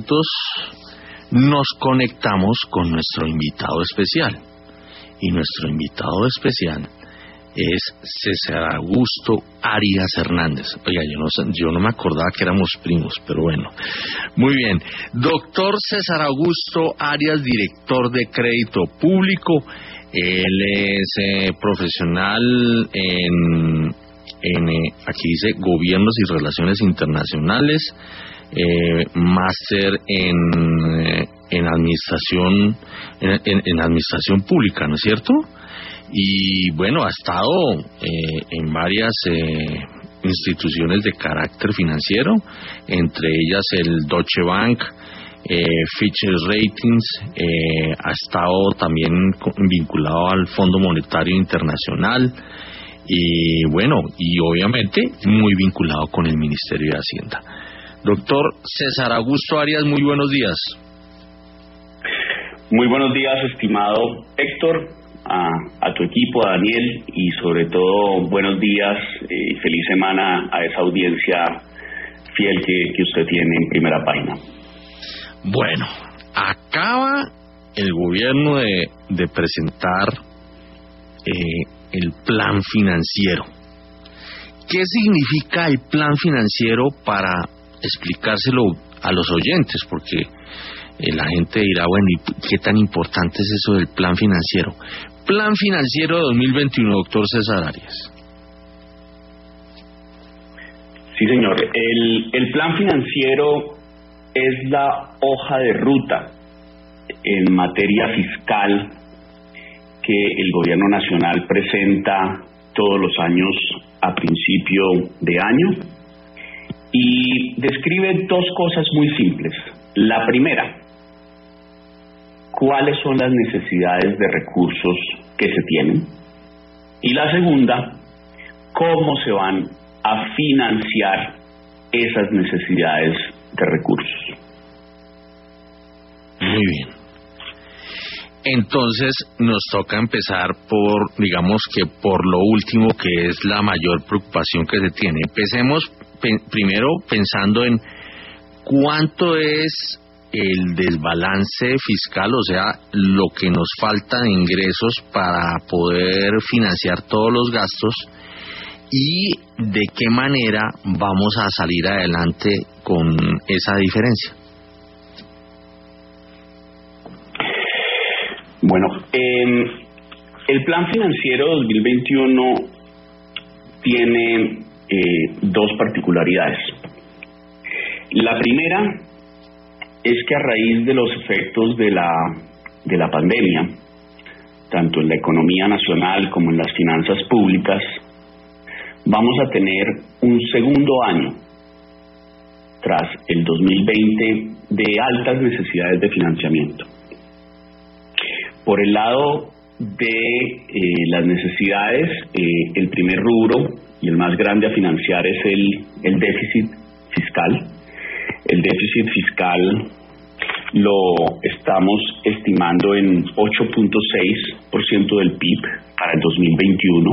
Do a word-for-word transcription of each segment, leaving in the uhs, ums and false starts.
nos conectamos con nuestro invitado especial. Y nuestro invitado especial es César Augusto Arias Hernández. Oiga, yo no, yo no me acordaba que éramos primos, pero bueno. Muy bien. Doctor César Augusto Arias, director de Crédito Público. Él es eh, profesional en, en eh, aquí dice, Gobiernos y Relaciones Internacionales. Eh, máster en, eh, en administración en, en, en administración pública, ¿no es cierto? Y bueno, ha estado eh, en varias eh, instituciones de carácter financiero, entre ellas el Deutsche Bank, eh, Fitch Ratings, eh, ha estado también vinculado al Fondo Monetario Internacional y bueno, y obviamente muy vinculado con el Ministerio de Hacienda. Doctor César Augusto Arias, muy buenos días. Muy buenos días, estimado Héctor, a, a tu equipo, a Daniel, y sobre todo buenos días y eh, feliz semana a esa audiencia fiel que, que usted tiene en Primera Página. Bueno, acaba el gobierno de, de presentar eh, el plan financiero. ¿Qué significa el plan financiero para explicárselo a los oyentes? Porque eh, la gente dirá, bueno, ¿y qué tan importante es eso del plan financiero? Plan financiero dos mil veintiuno, doctor César Arias. Sí, señor. El, el plan financiero es la hoja de ruta en materia fiscal que el gobierno nacional presenta todos los años a principio de año. Y describe dos cosas muy simples. La primera, cuáles son las necesidades de recursos que se tienen. Y la segunda, cómo se van a financiar esas necesidades de recursos. Muy bien. Entonces nos toca empezar por, digamos que por lo último, que es la mayor preocupación que se tiene. Empecemos primero pensando en cuánto es el desbalance fiscal, o sea, lo que nos falta de ingresos para poder financiar todos los gastos y de qué manera vamos a salir adelante con esa diferencia. Bueno, eh, el plan financiero dos mil veintiuno tiene Eh, dos particularidades. La primera es que a raíz de los efectos de la de la pandemia, tanto en la economía nacional como en las finanzas públicas, vamos a tener un segundo año tras el dos mil veinte de altas necesidades de financiamiento. Por el lado de eh, las necesidades, eh, el primer rubro y el más grande a financiar es el, el déficit fiscal. El déficit fiscal lo estamos estimando en ocho punto seis por ciento del P I B para el dos mil veintiuno.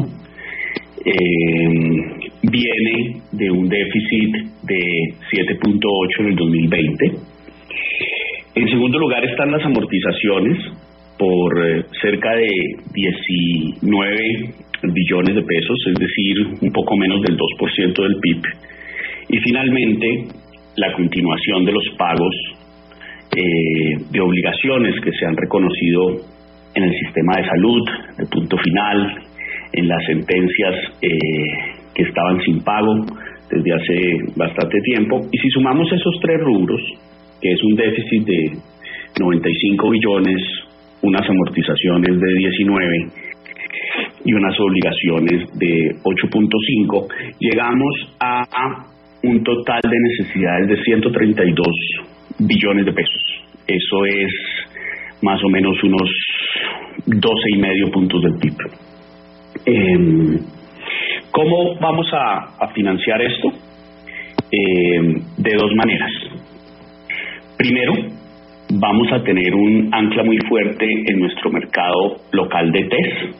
Eh, viene de un déficit de siete punto ocho en el dos mil veinte. En segundo lugar están las amortizaciones por eh, cerca de diecinueve billones de pesos, es decir, un poco menos del dos por ciento del P I B. Y finalmente, la continuación de los pagos eh, de obligaciones que se han reconocido en el sistema de salud, de punto final, en las sentencias eh, que estaban sin pago desde hace bastante tiempo. Y si sumamos esos tres rubros, que es un déficit de noventa y cinco billones, unas amortizaciones de diecinueve y unas obligaciones de ocho punto cinco, llegamos a un total de necesidades de ciento treinta y dos billones de pesos. Eso es más o menos unos doce y medio puntos del P I B. Eh, ¿Cómo vamos a, a financiar esto? Eh, de dos maneras. Primero, vamos a tener un ancla muy fuerte en nuestro mercado local de T E S.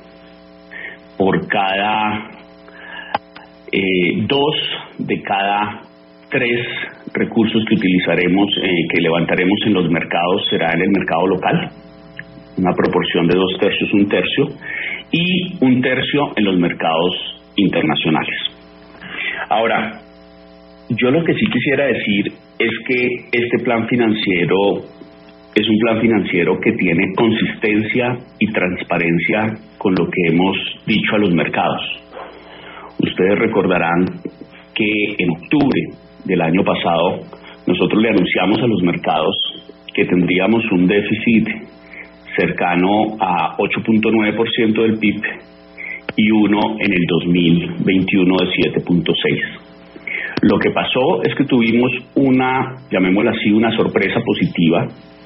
Por cada eh, dos de cada tres recursos que utilizaremos, eh, que levantaremos en los mercados será en el mercado local, una proporción de dos tercios, un tercio, y un tercio en los mercados internacionales. Ahora, yo lo que sí quisiera decir es que este plan financiero es un plan financiero que tiene consistencia y transparencia con lo que hemos dicho a los mercados. Ustedes recordarán que en octubre del año pasado nosotros le anunciamos a los mercados que tendríamos un déficit cercano a ocho punto nueve por ciento del P I B y uno en el dos mil veintiuno de siete punto seis. Lo que pasó es que tuvimos una, llamémosla así, una sorpresa positiva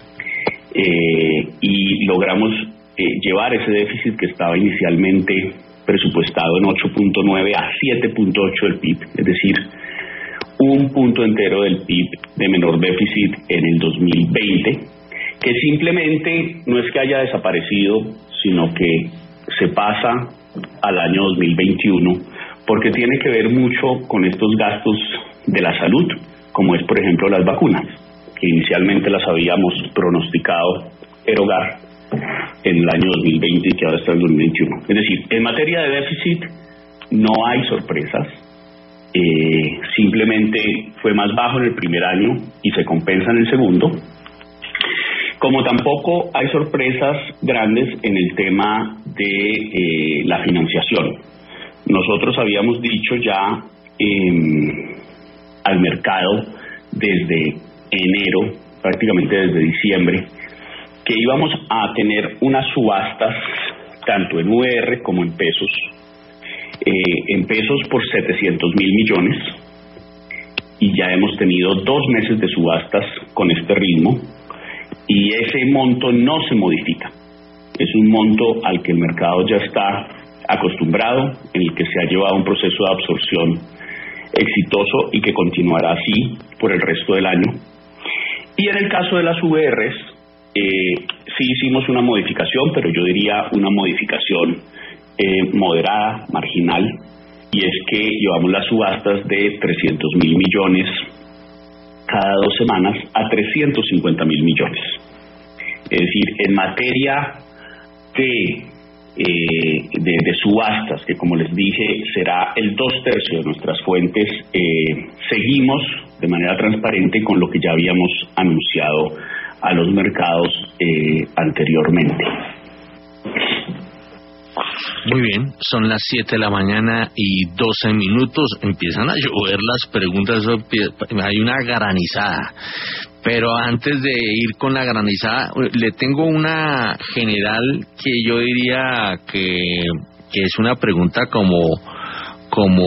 eh, y logramos eh, llevar ese déficit que estaba inicialmente presupuestado en ocho punto nueve a siete punto ocho del P I B, es decir, un punto entero del P I B de menor déficit en el dos mil veinte, que simplemente no es que haya desaparecido, sino que se pasa al año dos mil veintiuno, porque tiene que ver mucho con estos gastos de la salud, como es por ejemplo las vacunas, que inicialmente las habíamos pronosticado erogar en el año dos mil veinte y que ahora está en el dos mil veintiuno. Es decir, en materia de déficit no hay sorpresas, eh, simplemente fue más bajo en el primer año y se compensa en el segundo. Como tampoco hay sorpresas grandes en el tema de eh, la financiación. Nosotros habíamos dicho ya eh, al mercado desde enero, prácticamente desde diciembre, que íbamos a tener unas subastas tanto en U R como en pesos, eh, en pesos por setecientos mil millones, y ya hemos tenido dos meses de subastas con este ritmo, y ese monto no se modifica. Es un monto al que el mercado ya está acostumbrado, en el que se ha llevado un proceso de absorción exitoso y que continuará así por el resto del año. Y en el caso de las V Rs, eh, sí hicimos una modificación, pero yo diría una modificación eh, moderada, marginal, y es que llevamos las subastas de trescientos mil millones cada dos semanas a trescientos cincuenta mil millones. Es decir, en materia de, eh, de, de subastas, que como les dije será el dos tercios de nuestras fuentes, eh, seguimos de manera transparente con lo que ya habíamos anunciado a los mercados eh, anteriormente. Muy bien, son las siete de la mañana y doce minutos, empiezan a llover las preguntas, hay una granizada, pero antes de ir con la granizada, le tengo una general que yo diría que, que es una pregunta como, como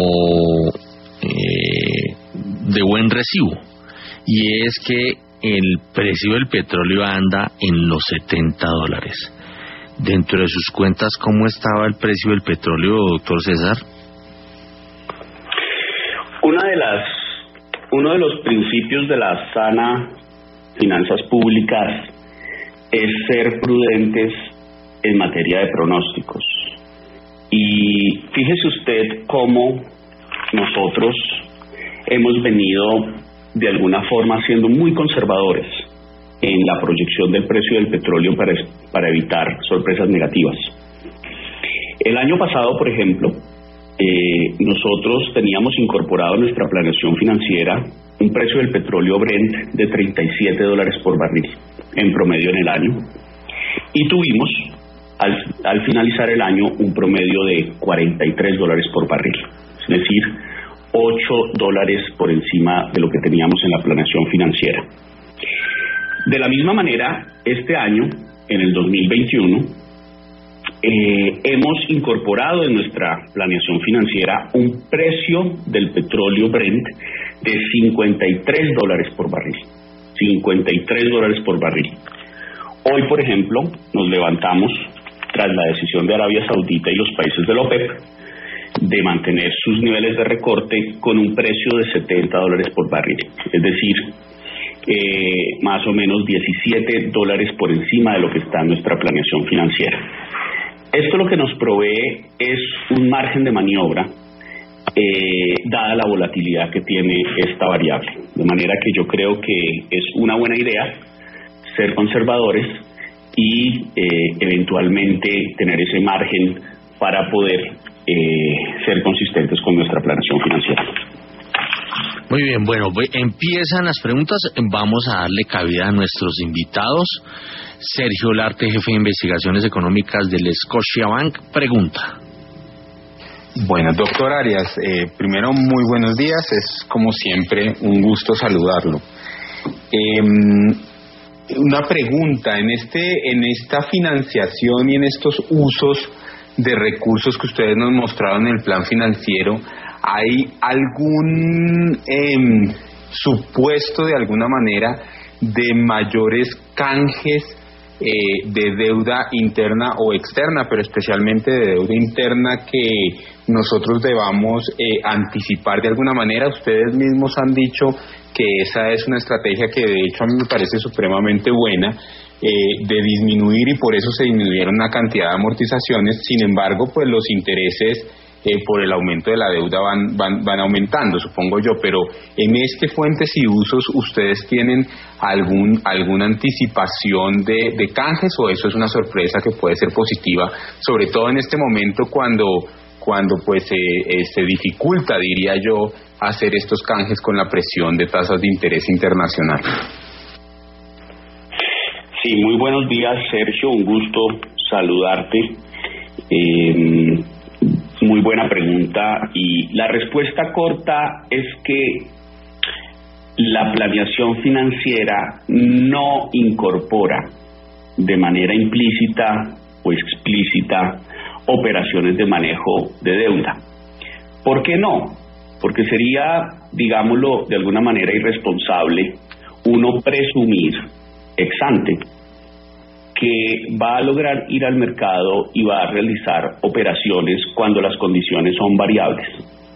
eh, de buen recibo, y es que el precio del petróleo anda en los setenta dólares. Dentro de sus cuentas, ¿cómo estaba el precio del petróleo, doctor César? Una de las, uno de los principios de la sana finanzas públicas es ser prudentes en materia de pronósticos. Y fíjese usted cómo nosotros hemos venido de alguna forma siendo muy conservadores en la proyección del precio del petróleo para, para evitar sorpresas negativas. El año pasado, por ejemplo, eh, nosotros teníamos incorporado en nuestra planeación financiera un precio del petróleo Brent de treinta y siete dólares por barril en promedio en el año, y tuvimos al, al finalizar el año un promedio de cuarenta y tres dólares por barril, es decir, ocho dólares por encima de lo que teníamos en la planeación financiera. De la misma manera, este año, en el dos mil veintiuno, eh, hemos incorporado en nuestra planeación financiera un precio del petróleo Brent de cincuenta y tres dólares por barril. cincuenta y tres dólares por barril. Hoy, por ejemplo, nos levantamos tras la decisión de Arabia Saudita y los países de la OPEP de mantener sus niveles de recorte con un precio de setenta dólares por barril. Es decir, Eh, más o menos diecisiete dólares por encima de lo que está en nuestra planeación financiera. Esto lo que nos provee es un margen de maniobra eh, dada la volatilidad que tiene esta variable. De manera que yo creo que es una buena idea ser conservadores y eh, eventualmente tener ese margen para poder eh, ser consistentes con nuestra planeación financiera. Muy bien, bueno, empiezan las preguntas, vamos a darle cabida a nuestros invitados. Sergio Larte, jefe de investigaciones económicas del Scotiabank, pregunta. Bueno, doctor Arias, eh, primero muy buenos días, es como siempre un gusto saludarlo. Eh, una pregunta, en este, en esta financiación y en estos usos de recursos que ustedes nos mostraron en el plan financiero, ¿hay algún eh, supuesto de alguna manera de mayores canjes eh, de deuda interna o externa, pero especialmente de deuda interna que nosotros debamos eh, anticipar de alguna manera? Ustedes mismos han dicho que esa es una estrategia que de hecho a mí me parece supremamente buena, eh, de disminuir, y por eso se disminuyeron una cantidad de amortizaciones. Sin embargo, pues los intereses Eh, por el aumento de la deuda van, van, van aumentando, supongo yo, pero en este fuentes y usos, ¿ustedes tienen algún alguna anticipación de, de canjes, o eso es una sorpresa que puede ser positiva, sobre todo en este momento cuando, cuando pues eh, eh, se dificulta, diría yo, hacer estos canjes con la presión de tasas de interés internacional? Sí, muy buenos días, Sergio, un gusto saludarte. Eh, Muy buena pregunta, y la respuesta corta es que la planeación financiera no incorpora de manera implícita o explícita operaciones de manejo de deuda. ¿Por qué no? Porque sería, digámoslo de alguna manera, irresponsable uno presumir ex ante que va a lograr ir al mercado y va a realizar operaciones cuando las condiciones son variables.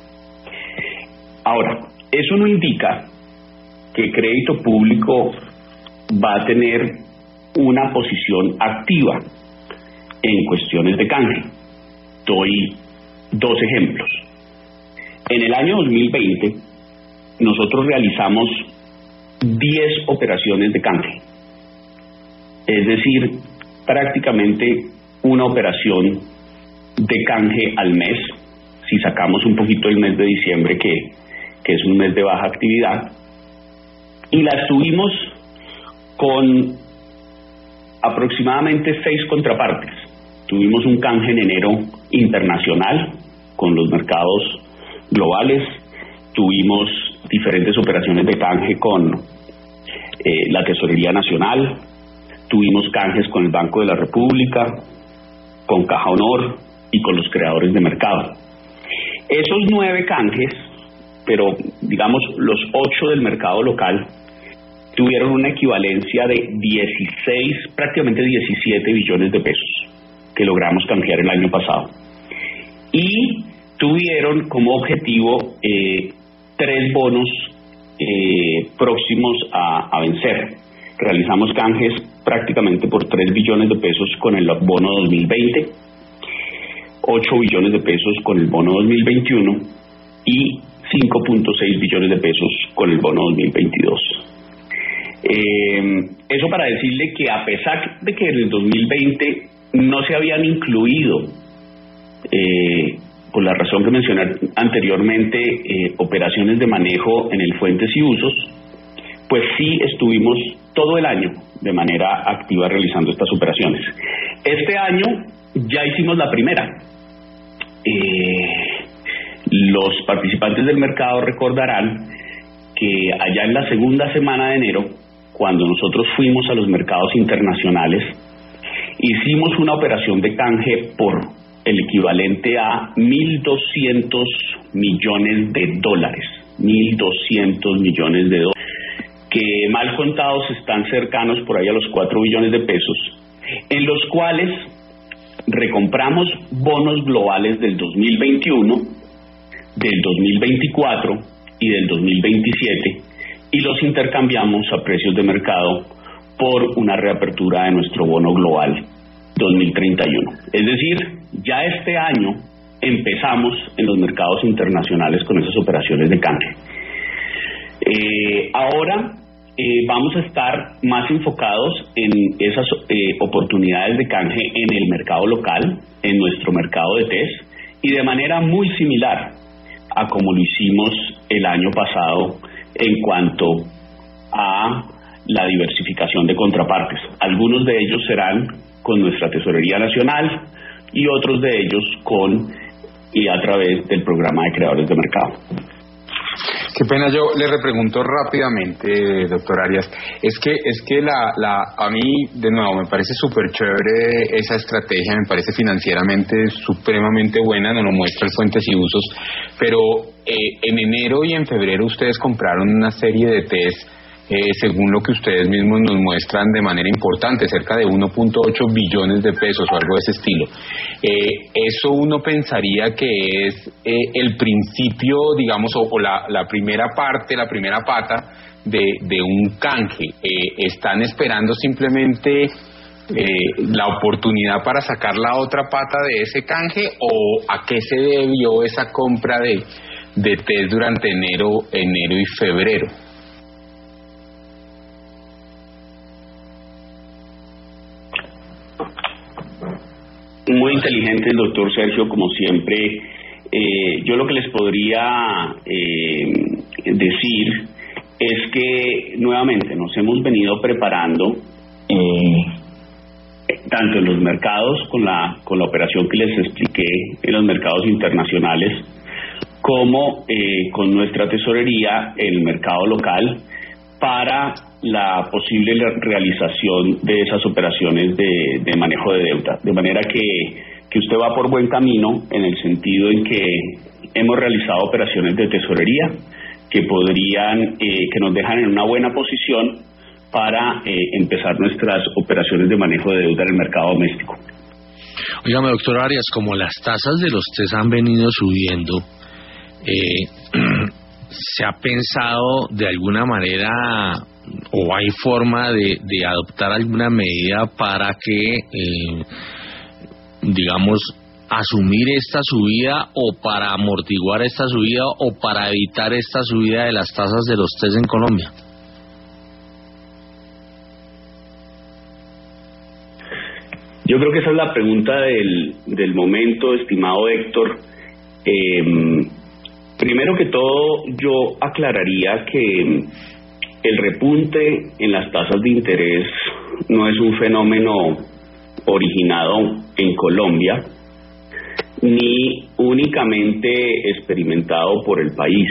Ahora, eso no indica que crédito público va a tener una posición activa en cuestiones de canje. Doy dos ejemplos. En el año dos mil veinte, nosotros realizamos diez operaciones de canje. Es decir, prácticamente una operación de canje al mes, si sacamos un poquito el mes de diciembre, que, que es un mes de baja actividad, y las tuvimos con aproximadamente seis contrapartes. Tuvimos un canje en enero internacional con los mercados globales, tuvimos diferentes operaciones de canje con eh, la Tesorería Nacional, tuvimos canjes con el Banco de la República, con Caja Honor y con los creadores de mercado. Esos nueve canjes, pero digamos los ocho del mercado local, tuvieron una equivalencia de dieciséis, prácticamente diecisiete billones de pesos que logramos canjear el año pasado. Y tuvieron como objetivo eh, tres bonos eh, próximos a, a vencer. Realizamos canjes prácticamente por tres billones de pesos con el bono dos mil veinte, ocho billones de pesos con el bono dos mil veintiuno y cinco punto seis billones de pesos con el bono dos mil veintidós. Eh, eso para decirle que a pesar de que en el dos mil veinte no se habían incluido, eh, por la razón que mencioné anteriormente, eh, operaciones de manejo en el fuentes y usos, pues sí estuvimos todo el año de manera activa realizando estas operaciones. Este año ya hicimos la primera. Eh, los participantes del mercado recordarán que allá en la segunda semana de enero, cuando nosotros fuimos a los mercados internacionales, hicimos una operación de canje por el equivalente a mil doscientos millones de dólares. mil doscientos millones de dólares. Que mal contados están cercanos por ahí a los cuatro billones de pesos, en los cuales recompramos bonos globales del dos mil veintiuno, del dos mil veinticuatro y del dos mil veintisiete, y los intercambiamos a precios de mercado por una reapertura de nuestro bono global dos mil treinta y uno. Es decir, ya este año empezamos en los mercados internacionales con esas operaciones de canje. Eh, ahora eh, vamos a estar más enfocados en esas eh, oportunidades de canje en el mercado local, en nuestro mercado de test, y de manera muy similar a como lo hicimos el año pasado en cuanto a la diversificación de contrapartes. Algunos de ellos serán con nuestra Tesorería Nacional y otros de ellos con y a través del programa de creadores de mercado. Qué pena, yo le repregunto rápidamente, doctor Arias, es que es que la, la a mí, de nuevo, me parece súper chévere esa estrategia, me parece financieramente supremamente buena, nos lo muestra el Fuentes y Usos, pero eh, en enero y en febrero ustedes compraron una serie de test, eh, según lo que ustedes mismos nos muestran de manera importante, cerca de uno punto ocho billones de pesos o algo de ese estilo. Eh, eso uno pensaría que es eh, el principio, digamos, o, o la, la primera parte, la primera pata de, de un canje. Eh, ¿Están esperando simplemente eh, la oportunidad para sacar la otra pata de ese canje, o a qué se debió esa compra de, de test durante enero, enero y febrero? Muy inteligente el doctor Sergio, como siempre. Eh, yo lo que les podría eh, decir es que nuevamente nos hemos venido preparando eh, tanto en los mercados con la con la operación que les expliqué en los mercados internacionales, como eh, con nuestra tesorería en el mercado local, para la posible realización de esas operaciones de, de manejo de deuda. De manera que, que usted va por buen camino, en el sentido en que hemos realizado operaciones de tesorería que podrían, eh, que nos dejan en una buena posición para eh, empezar nuestras operaciones de manejo de deuda en el mercado doméstico. Óigame, doctor Arias, como las tasas de los test han venido subiendo, eh, ¿se ha pensado de alguna manera o hay forma de, de adoptar alguna medida para que, eh, digamos, asumir esta subida, o para amortiguar esta subida, o para evitar esta subida de las tasas de los test en Colombia? Yo creo que esa es la pregunta del, del momento, estimado Héctor. Eh, primero que todo, yo aclararía que el repunte en las tasas de interés no es un fenómeno originado en Colombia, ni únicamente experimentado por el país.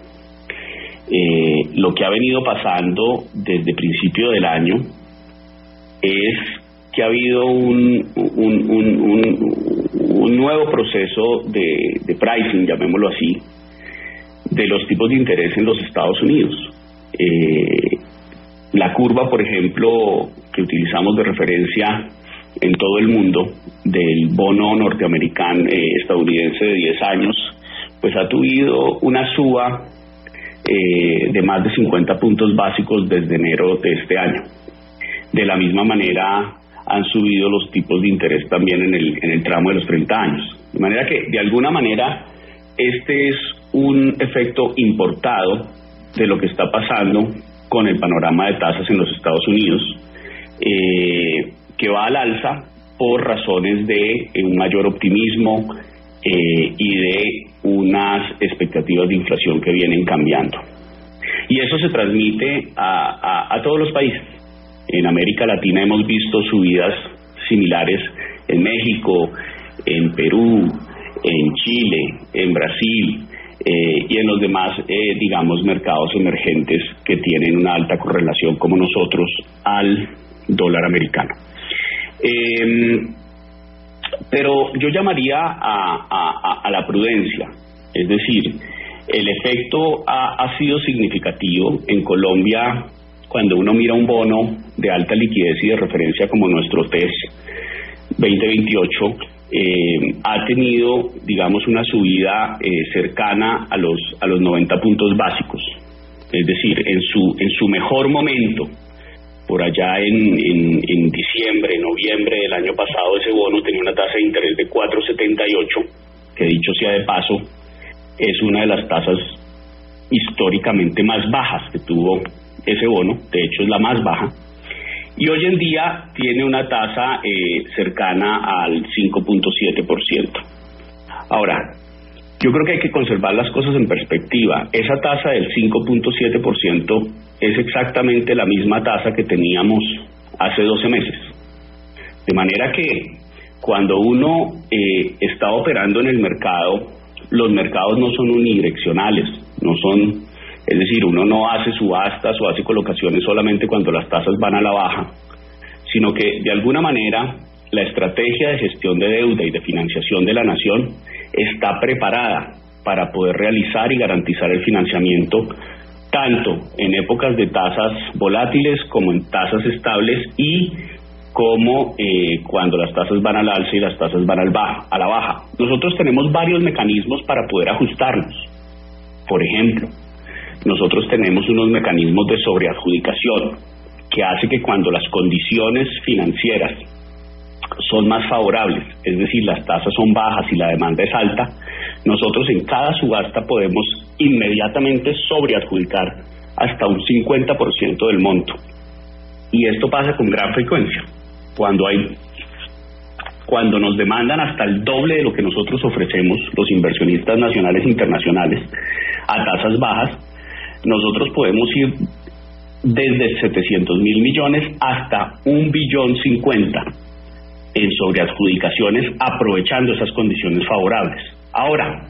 Eh, lo que ha venido pasando desde principio del año es que ha habido un, un, un, un, un nuevo proceso de, de pricing, llamémoslo así, de los tipos de interés en los Estados Unidos. Eh, la curva, por ejemplo, que utilizamos de referencia en todo el mundo del bono norteamericano eh, estadounidense de diez años, pues ha tenido una suba eh, de más de cincuenta puntos básicos desde enero de este año. De la misma manera han subido los tipos de interés también en el, en el tramo de los treinta años. De manera que, de alguna manera, este es un efecto importado de lo que está pasando con el panorama de tasas en los Estados Unidos, eh, que va al alza por razones de eh, un mayor optimismo eh, y de unas expectativas de inflación que vienen cambiando. Y eso se transmite a, a, a todos los países. En América Latina hemos visto subidas similares en México, en Perú, en Chile, en Brasil, eh, y en los demás, eh, digamos, mercados emergentes que tienen una alta correlación, como nosotros, al dólar americano. Eh, pero yo llamaría a, a, a la prudencia, es decir, el efecto ha, ha sido significativo. En Colombia, cuando uno mira un bono de alta liquidez y de referencia como nuestro T E S veinte veintiocho, eh, ha tenido, digamos, una subida eh, cercana a los a los noventa puntos básicos. Es decir, en su en su mejor momento, por allá en, en, en diciembre, noviembre del año pasado, ese bono tenía una tasa de interés de cuatro setenta y ocho que dicho sea de paso, es una de las tasas históricamente más bajas que tuvo ese bono, de hecho es la más baja, y hoy en día tiene una tasa eh, cercana al cinco punto siete por ciento. Ahora, yo creo que hay que conservar las cosas en perspectiva. Esa tasa del cinco punto siete por ciento es exactamente la misma tasa que teníamos hace doce meses. De manera que cuando uno eh, está operando en el mercado, los mercados no son unidireccionales, no son, es decir, uno no hace subastas o hace colocaciones solamente cuando las tasas van a la baja, sino que de alguna manera la estrategia de gestión de deuda y de financiación de la nación está preparada para poder realizar y garantizar el financiamiento tanto en épocas de tasas volátiles como en tasas estables y como eh, cuando las tasas van al alza y las tasas van al baja, a la baja. Nosotros tenemos varios mecanismos para poder ajustarnos. Por ejemplo, nosotros tenemos unos mecanismos de sobreadjudicación que hace que cuando las condiciones financieras son más favorables, es decir, las tasas son bajas y la demanda es alta, nosotros en cada subasta podemos inmediatamente sobreadjudicar hasta un cincuenta por ciento del monto. Y esto pasa con gran frecuencia. Cuando hay, cuando nos demandan hasta el doble de lo que nosotros ofrecemos, los inversionistas nacionales e internacionales, a tasas bajas, nosotros podemos ir desde setecientos mil millones hasta un billón cincuenta en sobreadjudicaciones, aprovechando esas condiciones favorables. Ahora,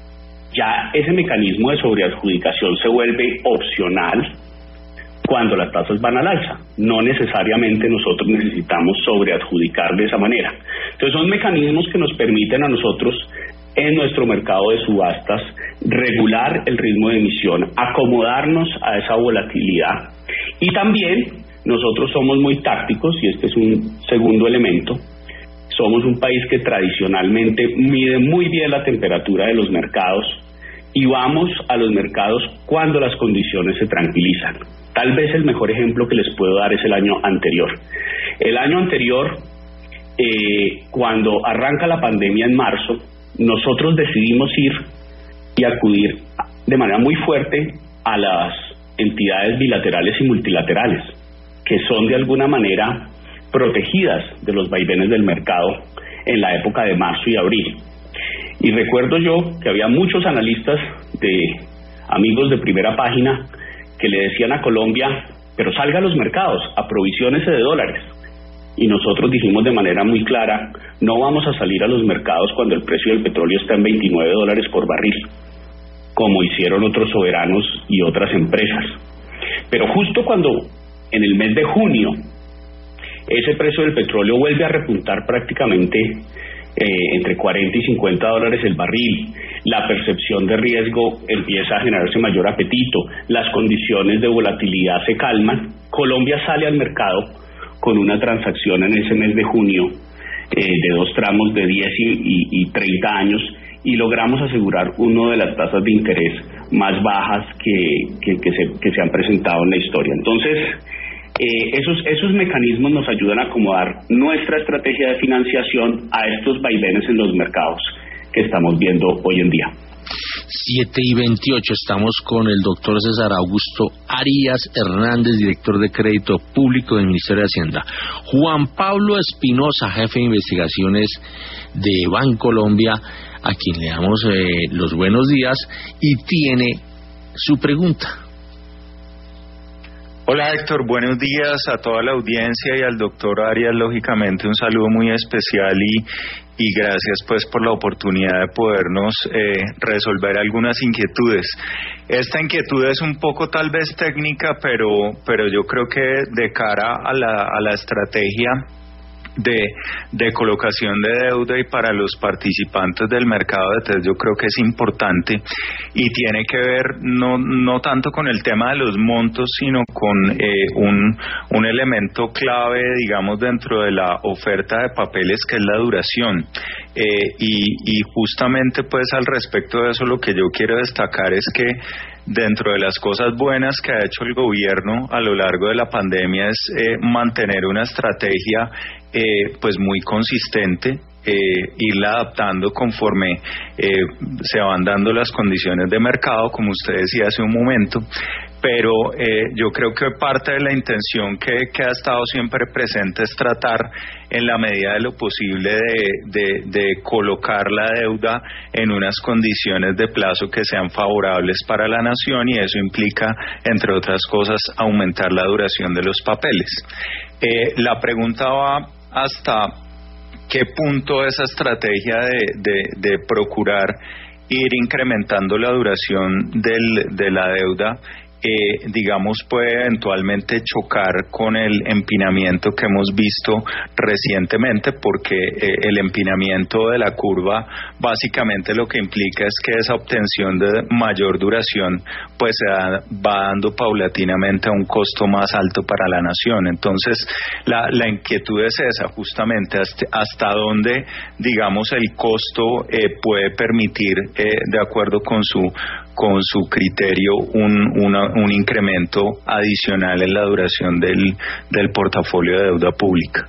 ya ese mecanismo de sobreadjudicación se vuelve opcional cuando las tasas van al alza. No necesariamente nosotros necesitamos sobreadjudicar de esa manera. Entonces son mecanismos que nos permiten a nosotros en nuestro mercado de subastas regular el ritmo de emisión, acomodarnos a esa volatilidad. Y también nosotros somos muy tácticos, y este es un segundo elemento. Somos un país que tradicionalmente mide muy bien la temperatura de los mercados y vamos a los mercados cuando las condiciones se tranquilizan. Tal vez el mejor ejemplo que les puedo dar es el año anterior. El año anterior, eh, cuando arranca la pandemia en marzo, nosotros decidimos ir y acudir de manera muy fuerte a las entidades bilaterales y multilaterales, que son de alguna manera protegidas de los vaivenes del mercado en la época de marzo y abril. Y recuerdo yo que había muchos analistas de amigos de Primera Página que le decían a Colombia, pero salga a los mercados, aprovisionese de dólares. Y nosotros dijimos de manera muy clara, no vamos a salir a los mercados cuando el precio del petróleo está en veintinueve dólares por barril, como hicieron otros soberanos y otras empresas. Pero justo cuando en el mes de junio ese precio del petróleo vuelve a repuntar prácticamente eh, entre cuarenta y cincuenta dólares el barril, la percepción de riesgo empieza a generarse mayor apetito, las condiciones de volatilidad se calman, Colombia sale al mercado con una transacción en ese mes de junio eh, de dos tramos de diez y, y, y treinta años, y logramos asegurar una de las tasas de interés más bajas que, que, que, se, que se han presentado en la historia. Entonces, eh, esos, esos mecanismos nos ayudan a acomodar nuestra estrategia de financiación a estos vaivenes en los mercados que estamos viendo hoy en día. siete y veintiocho, estamos con el doctor César Augusto Arias Hernández, director de Crédito Público del Ministerio de Hacienda. Juan Pablo Espinosa, jefe de investigaciones de Bancolombia, a quien le damos eh, los buenos días, y tiene su pregunta. Hola Héctor, buenos días a toda la audiencia y al doctor Arias, lógicamente un saludo muy especial y, y gracias pues por la oportunidad de podernos eh, resolver algunas inquietudes. Esta inquietud es un poco tal vez técnica, pero, pero yo creo que de cara a la, a la estrategia De, de colocación de deuda y para los participantes del mercado de test yo creo que es importante y tiene que ver no, no tanto con el tema de los montos, sino con eh, un, un elemento clave, digamos, dentro de la oferta de papeles, que es la duración. Eh, y, y justamente pues al respecto de eso lo que yo quiero destacar es que dentro de las cosas buenas que ha hecho el gobierno a lo largo de la pandemia es eh, mantener una estrategia eh, pues muy consistente, eh, irla adaptando conforme eh, se van dando las condiciones de mercado, como usted decía hace un momento. Pero eh, yo creo que parte de la intención que, que ha estado siempre presente es tratar en la medida de lo posible de, de, de colocar la deuda en unas condiciones de plazo que sean favorables para la nación, y eso implica, entre otras cosas, aumentar la duración de los papeles. Eh, la pregunta va hasta qué punto esa estrategia de, de, de procurar ir incrementando la duración del, de la deuda Eh, digamos puede eventualmente chocar con el empinamiento que hemos visto recientemente, porque eh, el empinamiento de la curva básicamente lo que implica es que esa obtención de mayor duración pues se da, va dando paulatinamente a un costo más alto para la nación. Entonces la, la inquietud es esa, justamente hasta, hasta dónde digamos el costo eh, puede permitir eh, de acuerdo con su con su criterio un, una, un incremento adicional en la duración del, del portafolio de deuda pública.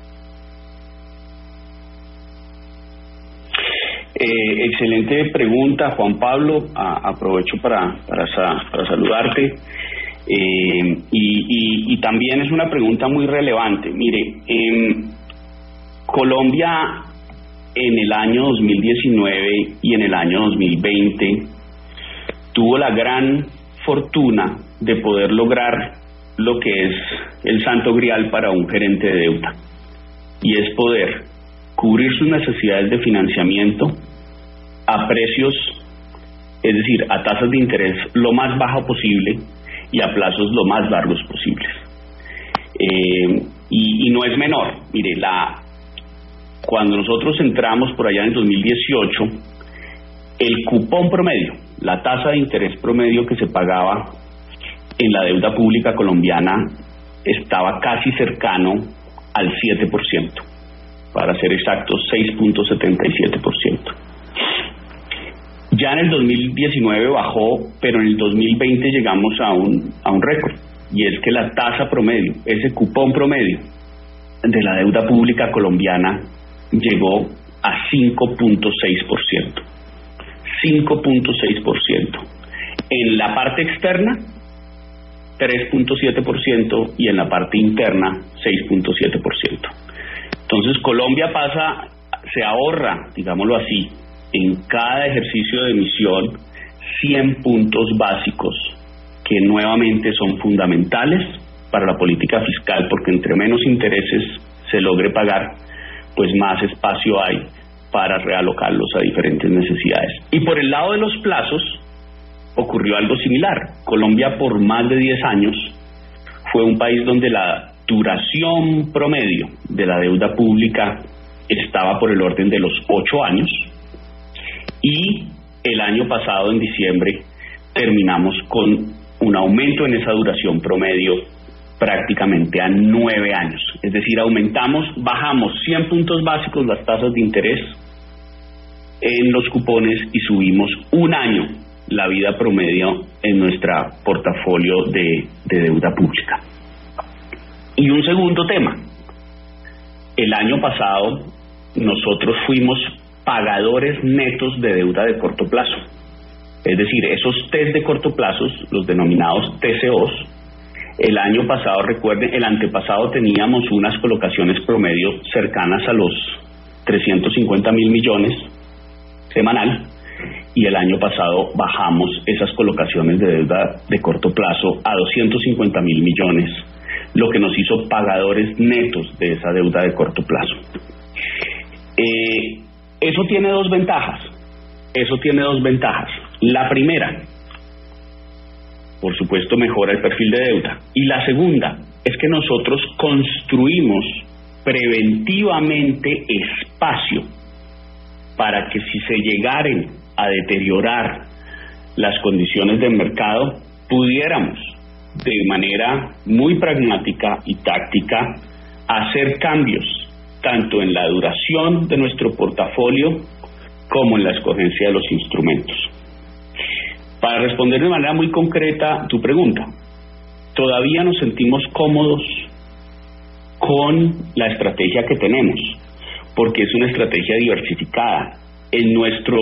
Eh, excelente pregunta, Juan Pablo. A, aprovecho para, para, para saludarte. Eh, y, y, y también es una pregunta muy relevante. Mire, en Colombia en el año dos mil diecinueve y en el año dos mil veinte tuvo la gran fortuna de poder lograr lo que es el santo grial para un gerente de deuda, y es poder cubrir sus necesidades de financiamiento a precios, es decir, a tasas de interés lo más bajo posible y a plazos lo más largos posibles. Eh, y, y no es menor. Mire, la cuando nosotros entramos por allá en dos mil dieciocho, el cupón promedio, la tasa de interés promedio que se pagaba en la deuda pública colombiana estaba casi cercano al siete por ciento, para ser exactos seis punto setenta y siete por ciento. Ya en el dos mil diecinueve bajó, pero en el dos mil veinte llegamos a un, a un récord, y es que la tasa promedio, ese cupón promedio de la deuda pública colombiana llegó a cinco punto seis por ciento. cinco punto seis por ciento. En la parte externa, tres punto siete por ciento, y en la parte interna, seis punto siete por ciento. Entonces Colombia pasa, se ahorra, digámoslo así, en cada ejercicio de emisión cien puntos básicos que nuevamente son fundamentales para la política fiscal, porque entre menos intereses se logre pagar, pues más espacio hay para realocarlos a diferentes necesidades. Y por el lado de los plazos ocurrió algo similar. Colombia por más de diez años fue un país donde la duración promedio de la deuda pública estaba por el orden de los ocho años, y el año pasado en diciembre terminamos con un aumento en esa duración promedio prácticamente a nueve años. Es decir, aumentamos, bajamos cien puntos básicos las tasas de interés en los cupones y subimos un año la vida promedio en nuestro portafolio de, de deuda pública. Y un segundo tema. El año pasado nosotros fuimos pagadores netos de deuda de corto plazo. Es decir, esos test de corto plazo, los denominados T C Os, el año pasado, recuerden, el antepasado teníamos unas colocaciones promedio cercanas a los trescientos cincuenta mil millones semanal, y el año pasado bajamos esas colocaciones de deuda de corto plazo a doscientos cincuenta mil millones, lo que nos hizo pagadores netos de esa deuda de corto plazo. Eh, eso tiene dos ventajas. Eso tiene dos ventajas. La primera, por supuesto, mejora el perfil de deuda. Y la segunda es que nosotros construimos preventivamente espacio para que si se llegaren a deteriorar las condiciones del mercado, pudiéramos de manera muy pragmática y táctica hacer cambios tanto en la duración de nuestro portafolio como en la escogencia de los instrumentos. Para responder de manera muy concreta tu pregunta, todavía nos sentimos cómodos con la estrategia que tenemos, porque es una estrategia diversificada. En nuestros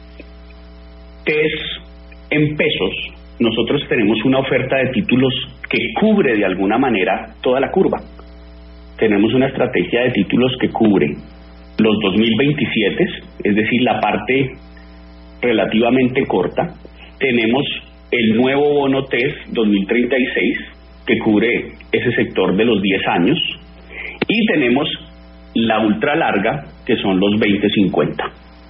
test en pesos, nosotros tenemos una oferta de títulos que cubre de alguna manera toda la curva. Tenemos una estrategia de títulos que cubre los dos mil veintisiete, es decir, la parte relativamente corta. Tenemos el nuevo bono T E S dos mil treinta y seis, que cubre ese sector de los diez años, y tenemos la ultra larga, que son los veinte cincuenta.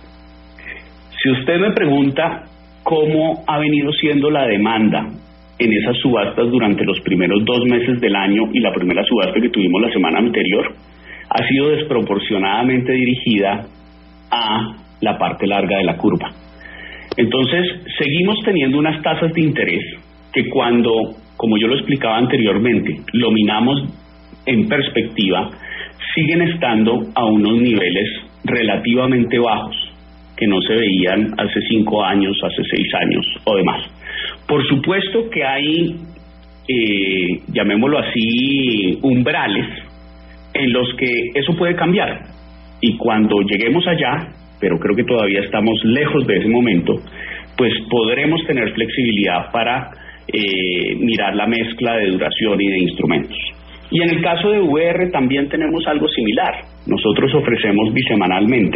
Si usted me pregunta cómo ha venido siendo la demanda en esas subastas durante los primeros dos meses del año y la primera subasta que tuvimos la semana anterior, ha sido desproporcionadamente dirigida a la parte larga de la curva. Entonces, seguimos teniendo unas tasas de interés que cuando, como yo lo explicaba anteriormente, lo miramos en perspectiva, siguen estando a unos niveles relativamente bajos que no se veían hace cinco años, hace seis años o demás. Por supuesto que hay, eh, llamémoslo así, umbrales en los que eso puede cambiar, y cuando lleguemos allá, pero creo que todavía estamos lejos de ese momento, pues podremos tener flexibilidad para eh, mirar la mezcla de duración y de instrumentos. Y en el caso de V R también tenemos algo similar. Nosotros ofrecemos bisemanalmente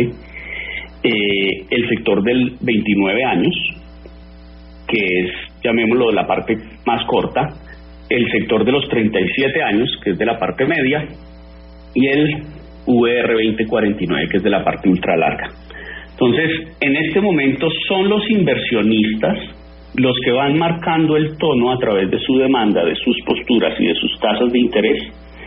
eh, el sector del veintinueve años, que es, llamémoslo, la parte más corta, el sector de los treinta y siete años, que es de la parte media, y el V R veinte cuarenta y nueve, que es de la parte ultra larga. Entonces, en este momento son los inversionistas los que van marcando el tono a través de su demanda, de sus posturas y de sus tasas de interés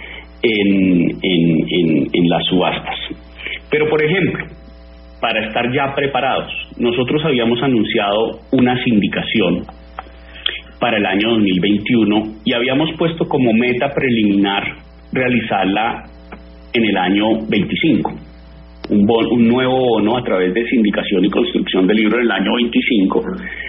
en, en, en, en las subastas. Pero, por ejemplo, para estar ya preparados, nosotros habíamos anunciado una sindicación para el año dos mil veintiuno y habíamos puesto como meta preliminar realizarla en el año veinticinco. Un, bono, un nuevo bono a través de sindicación y construcción del libro en el año veinticinco.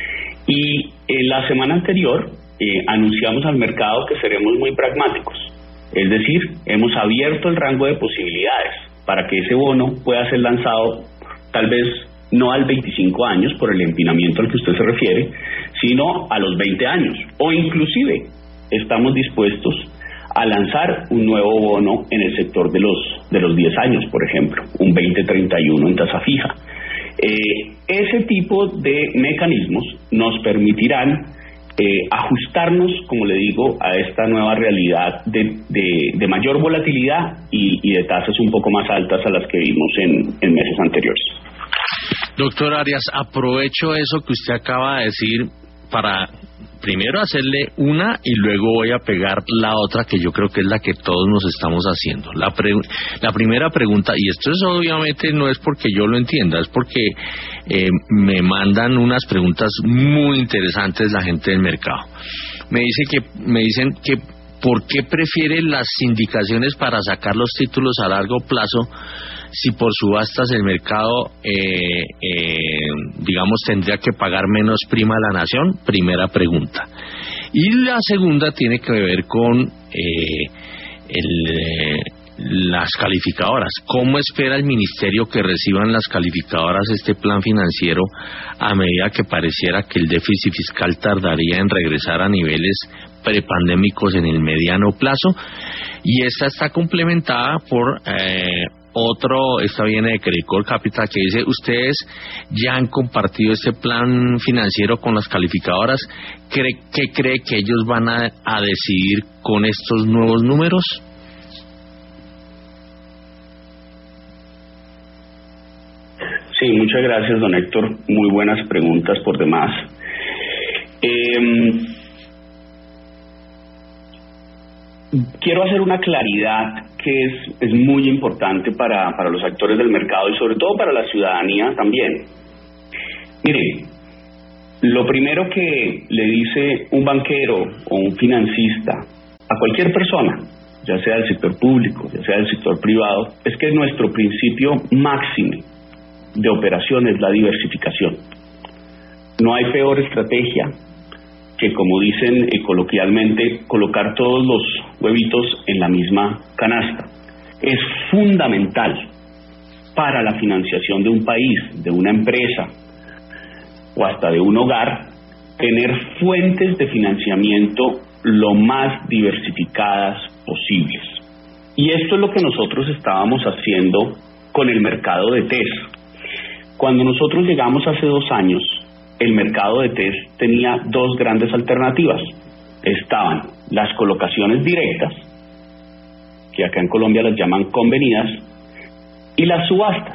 Y en la semana anterior eh, anunciamos al mercado que seremos muy pragmáticos, es decir, hemos abierto el rango de posibilidades para que ese bono pueda ser lanzado tal vez no al veinticinco años por el empinamiento al que usted se refiere, sino a los veinte años, o inclusive estamos dispuestos a lanzar un nuevo bono en el sector de los de los diez años, por ejemplo, un veinte treinta y uno en tasa fija. Eh, ese tipo de mecanismos nos permitirán eh, ajustarnos, como le digo, a esta nueva realidad de, de, de mayor volatilidad y, y de tasas un poco más altas a las que vimos en, en meses anteriores. Doctor Arias, aprovecho eso que usted acaba de decir para primero hacerle una y luego voy a pegar la otra, que yo creo que es la que todos nos estamos haciendo. La, pre la primera pregunta, y esto es obviamente no es porque yo lo entienda, es porque eh, me mandan unas preguntas muy interesantes la gente del mercado. Me dice que me dicen que ¿por qué prefiere las sindicaciones para sacar los títulos a largo plazo si por subastas el mercado, eh, eh, digamos, tendría que pagar menos prima a la nación? Primera pregunta. Y la segunda tiene que ver con eh, el, eh, las calificadoras. ¿Cómo espera el ministerio que reciban las calificadoras este plan financiero a medida que pareciera que el déficit fiscal tardaría en regresar a niveles prepandémicos en el mediano plazo? Y esta está complementada por eh, otro, esta viene de Credicor Capital, que dice: ustedes ya han compartido este plan financiero con las calificadoras. ¿Cree, ¿Qué cree que ellos van a, a decidir con estos nuevos números? Sí, muchas gracias, don Héctor. Muy buenas preguntas por demás. Eh, quiero hacer una claridad que es, es muy importante para, para los actores del mercado y sobre todo para la ciudadanía también. Mire, lo primero que le dice un banquero o un financista a cualquier persona, ya sea del sector público, ya sea del sector privado, es que nuestro principio máximo de operación es la diversificación. No hay peor estrategia que, como dicen eh, coloquialmente, colocar todos los huevitos en la misma canasta. Es fundamental para la financiación de un país, de una empresa o hasta de un hogar, tener fuentes de financiamiento lo más diversificadas posibles. Y esto es lo que nosotros estábamos haciendo con el mercado de T E S. Cuando nosotros llegamos hace dos años, el mercado de T E S tenía dos grandes alternativas. Estaban las colocaciones directas, que acá en Colombia las llaman convenidas, y las subastas.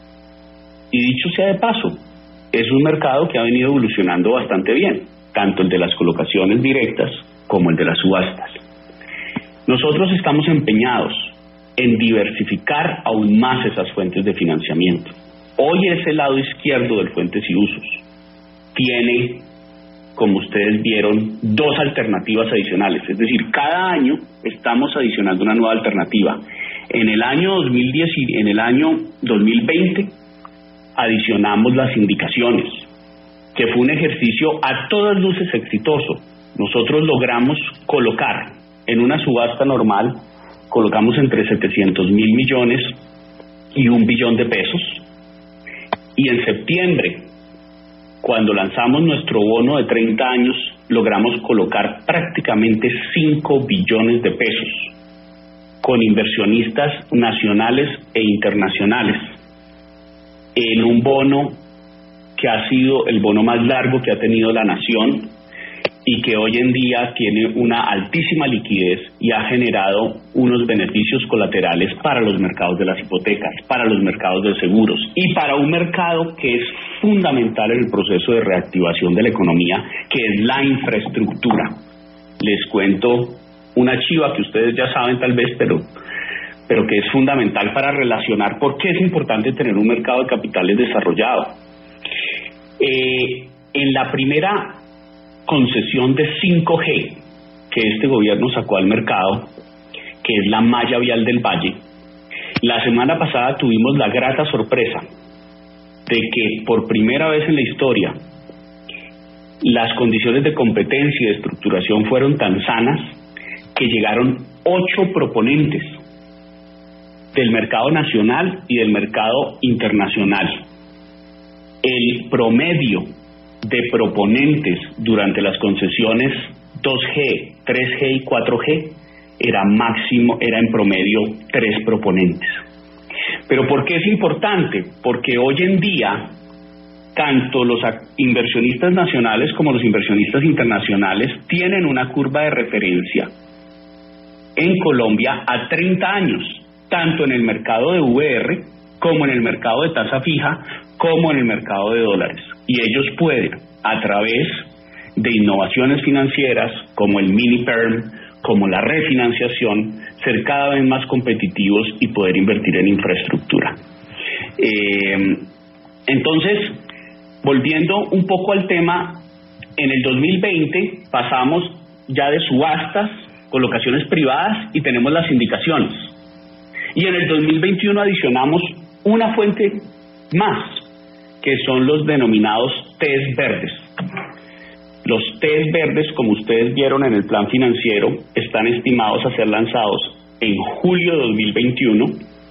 Y dicho sea de paso, es un mercado que ha venido evolucionando bastante bien, tanto el de las colocaciones directas como el de las subastas. Nosotros estamos empeñados en diversificar aún más esas fuentes de financiamiento. Hoy ese lado izquierdo del Fuentes y Usos tiene, como ustedes vieron, dos alternativas adicionales, es decir, cada año estamos adicionando una nueva alternativa. En el año dos mil diez y en el año dos mil veinte adicionamos las indicaciones, que fue un ejercicio a todas luces exitoso. Nosotros logramos colocar en una subasta normal, colocamos entre setecientos mil millones y un billón de pesos, y en septiembre, cuando lanzamos nuestro bono de treinta años, logramos colocar prácticamente cinco billones de pesos con inversionistas nacionales e internacionales en un bono que ha sido el bono más largo que ha tenido la nación y que hoy en día tiene una altísima liquidez y ha generado unos beneficios colaterales para los mercados de las hipotecas, para los mercados de seguros y para un mercado que es fundamental en el proceso de reactivación de la economía, que es la infraestructura. Les cuento una chiva que ustedes ya saben tal vez, pero, pero que es fundamental para relacionar por qué es importante tener un mercado de capitales desarrollado. Eh, en la primera concesión de cinco G que este gobierno sacó al mercado, que es la malla vial del Valle, la semana pasada tuvimos la grata sorpresa de que por primera vez en la historia las condiciones de competencia y de estructuración fueron tan sanas que llegaron ocho proponentes del mercado nacional y del mercado internacional. El promedio de proponentes durante las concesiones dos G, tres G y cuatro G era máximo, era en promedio tres proponentes. Pero ¿por qué es importante? Porque hoy en día tanto los inversionistas nacionales como los inversionistas internacionales tienen una curva de referencia en Colombia a treinta años, tanto en el mercado de V R como en el mercado de tasa fija, como en el mercado de dólares. Y ellos pueden, a través de innovaciones financieras como el mini perm, como la refinanciación, ser cada vez más competitivos y poder invertir en infraestructura. Eh, entonces, volviendo un poco al tema, en el dos mil veinte pasamos ya de subastas, colocaciones privadas y tenemos las indicaciones. Y en el dos mil veintiuno adicionamos una fuente más, que son los denominados T E S verdes. Los T E S verdes, como ustedes vieron en el plan financiero, están estimados a ser lanzados en julio de dos mil veintiuno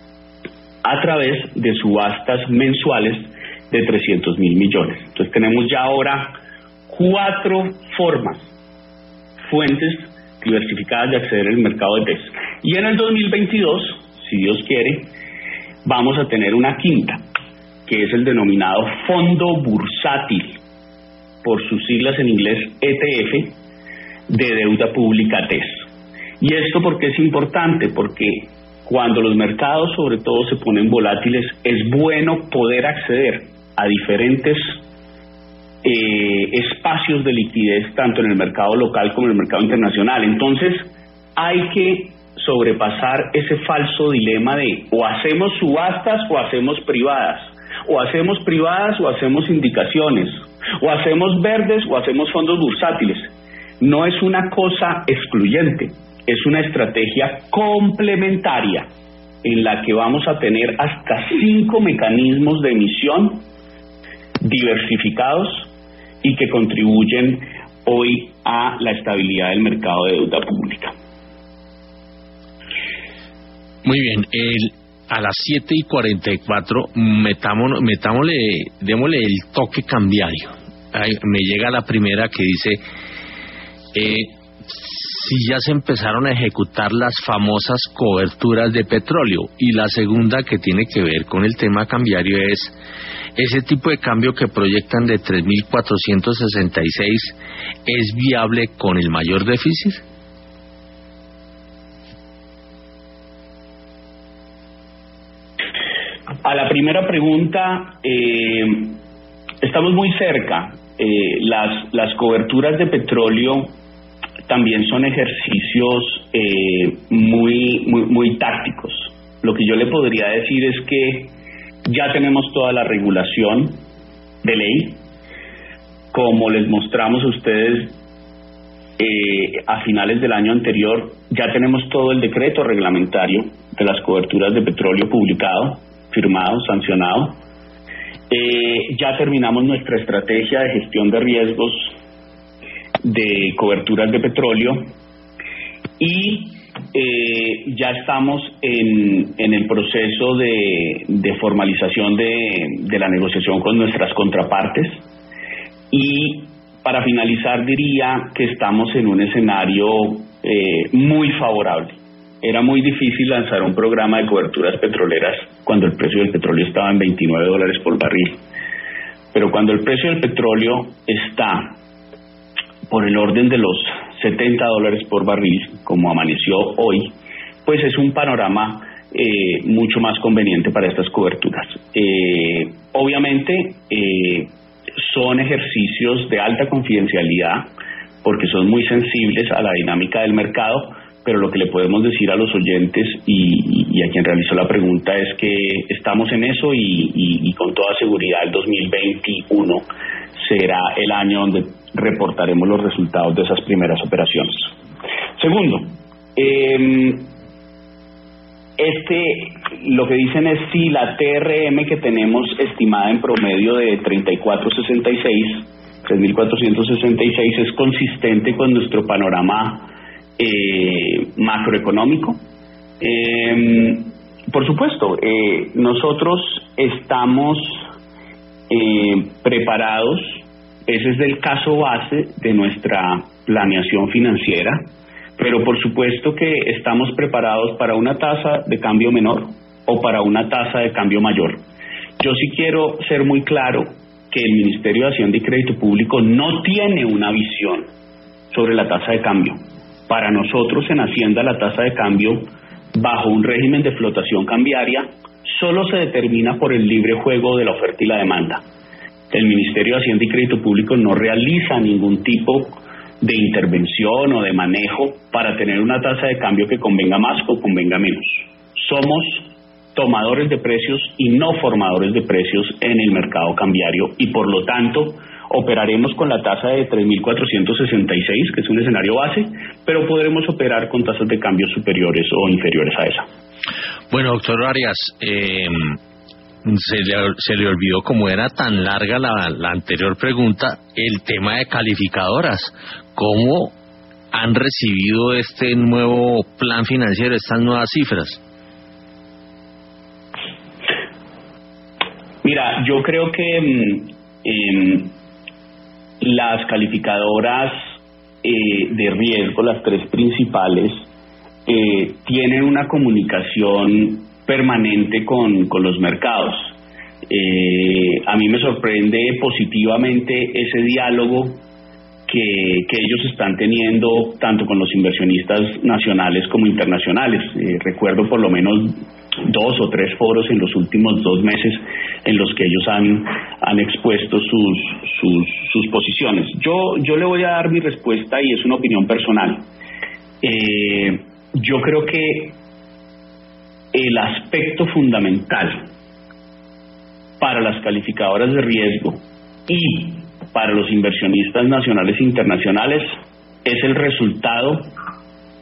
a través de subastas mensuales de trescientos mil millones. Entonces tenemos ya ahora cuatro formas, fuentes diversificadas de acceder al mercado de T E S. Y en el dos mil veintidós, si Dios quiere, vamos a tener una quinta, que es el denominado fondo bursátil, por sus siglas en inglés E T F, de deuda pública T E S. ¿Y esto por qué es importante? Porque cuando los mercados sobre todo se ponen volátiles, es bueno poder acceder a diferentes eh, espacios de liquidez, tanto en el mercado local como en el mercado internacional. Entonces hay que sobrepasar ese falso dilema de o hacemos subastas o hacemos privadas, o hacemos privadas o hacemos indicaciones, o hacemos verdes o hacemos fondos bursátiles. No es una cosa excluyente, es una estrategia complementaria en la que vamos a tener hasta cinco mecanismos de emisión diversificados y que contribuyen hoy a la estabilidad del mercado de deuda pública. Muy bien, el, a las siete y cuarenta y cuatro metámonos, metámosle, démosle el toque cambiario. Ay, me llega la primera que dice, eh, si ya se empezaron a ejecutar las famosas coberturas de petróleo, y la segunda, que tiene que ver con el tema cambiario, es ese tipo de cambio que proyectan de tres mil cuatrocientos sesenta y seis, ¿es viable con el mayor déficit? A la primera pregunta, eh, estamos muy cerca. Eh, las, las coberturas de petróleo también son ejercicios eh, muy, muy, muy tácticos. Lo que yo le podría decir es que ya tenemos toda la regulación de ley. Como les mostramos a ustedes eh, a finales del año anterior, ya tenemos todo el decreto reglamentario de las coberturas de petróleo publicado, firmado, sancionado. Eh, ya terminamos nuestra estrategia de gestión de riesgos de coberturas de petróleo y eh, ya estamos en, en el proceso de, de formalización de, de la negociación con nuestras contrapartes. Y para finalizar diría que estamos en un escenario eh, muy favorable. Era muy difícil lanzar un programa de coberturas petroleras cuando el precio del petróleo estaba en veintinueve dólares por barril. Pero cuando el precio del petróleo está por el orden de los setenta dólares por barril, como amaneció hoy, pues es un panorama eh, mucho más conveniente para estas coberturas. Eh, obviamente eh, son ejercicios de alta confidencialidad porque son muy sensibles a la dinámica del mercado, pero lo que le podemos decir a los oyentes y, y a quien realizó la pregunta es que estamos en eso y, y, y con toda seguridad el dos mil veintiuno será el año donde reportaremos los resultados de esas primeras operaciones. Segundo, eh, este, lo que dicen es si la T R M que tenemos estimada en promedio de treinta y cuatro sesenta y seis, tres mil cuatrocientos sesenta y seis, es consistente con nuestro panorama eh, macroeconómico. Eh, por supuesto, eh, nosotros estamos eh, preparados. Ese es el caso base de nuestra planeación financiera, pero por supuesto que estamos preparados para una tasa de cambio menor o para una tasa de cambio mayor. Yo sí quiero ser muy claro que el Ministerio de Hacienda y Crédito Público no tiene una visión sobre la tasa de cambio. Para nosotros en Hacienda la tasa de cambio bajo un régimen de flotación cambiaria solo se determina por el libre juego de la oferta y la demanda. El Ministerio de Hacienda y Crédito Público no realiza ningún tipo de intervención o de manejo para tener una tasa de cambio que convenga más o convenga menos. Somos tomadores de precios y no formadores de precios en el mercado cambiario y por lo tanto operaremos con la tasa de tres mil cuatrocientos sesenta y seis, que es un escenario base, pero podremos operar con tasas de cambio superiores o inferiores a esa. Bueno, doctor Arias, eh... Se le, se le olvidó, como era tan larga la, la anterior pregunta, el tema de calificadoras. ¿Cómo han recibido este nuevo plan financiero, estas nuevas cifras? Mira, yo creo que eh, las calificadoras eh, de riesgo, las tres principales, eh, tienen una comunicación permanente con, con los mercados. Eh, a mí me sorprende positivamente ese diálogo que, que ellos están teniendo tanto con los inversionistas nacionales como internacionales. Eh, recuerdo por lo menos dos o tres foros en los últimos dos meses en los que ellos han, han expuesto sus, sus, sus posiciones. Yo, yo le voy a dar mi respuesta y es una opinión personal. Eh, yo creo que el aspecto fundamental para las calificadoras de riesgo y para los inversionistas nacionales e internacionales es el resultado